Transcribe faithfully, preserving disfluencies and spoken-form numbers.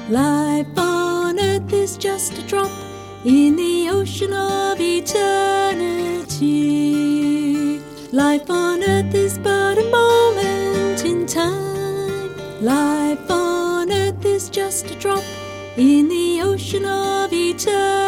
Life on earth is just a drop in the ocean of eternity. Life on earth is but a moment in time. Life on earth is just a drop in the ocean of eternity.